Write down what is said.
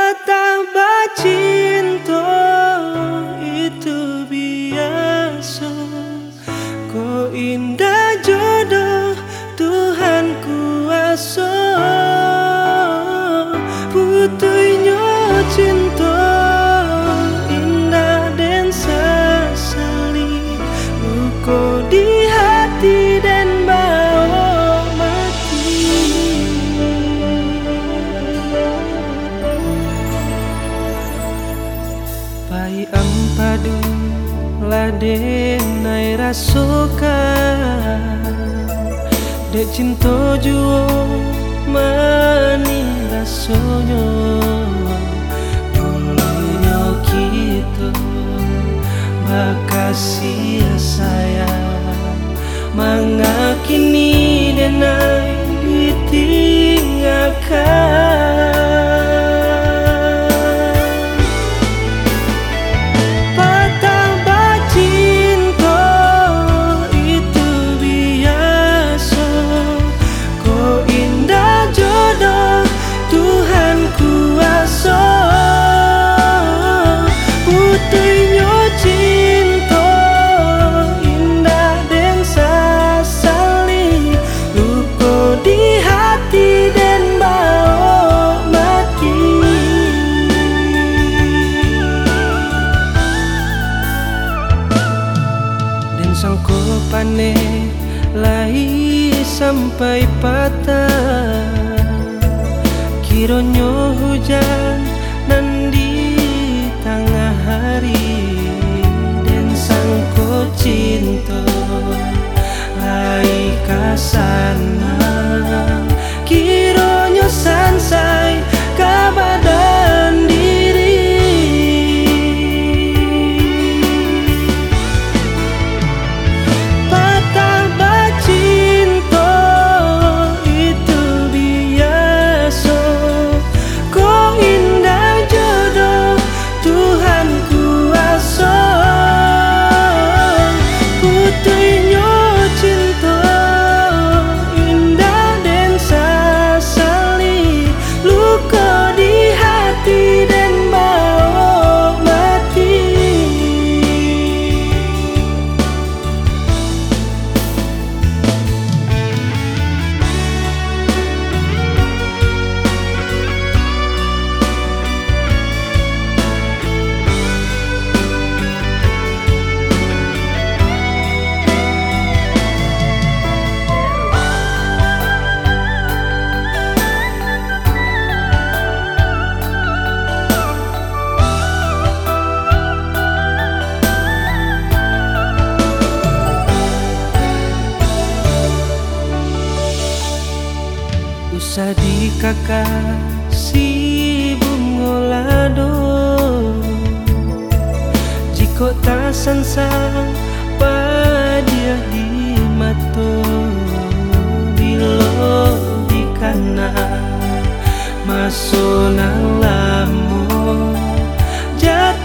Patah cinta itu biasa, kok indah jodoh Tuhan kuasa. Putuhnya cinta indah dan sesali, luka di hati dan bawa mati. Pai ampadu ladenai rasokan, dek cinta juo mani rasonyo. Dulunya kita makasih sayang, mangakini denai ditinggalkan. Sangko pane lai sampai patah, kironyo hujan nan di tengah hari, dan sangko cinta lai kasana, kironyo sansai kabadan diri. Usah dikakasih bungolado, jika tak sansang padia di mato, bilo di kana masonang lamo jatuh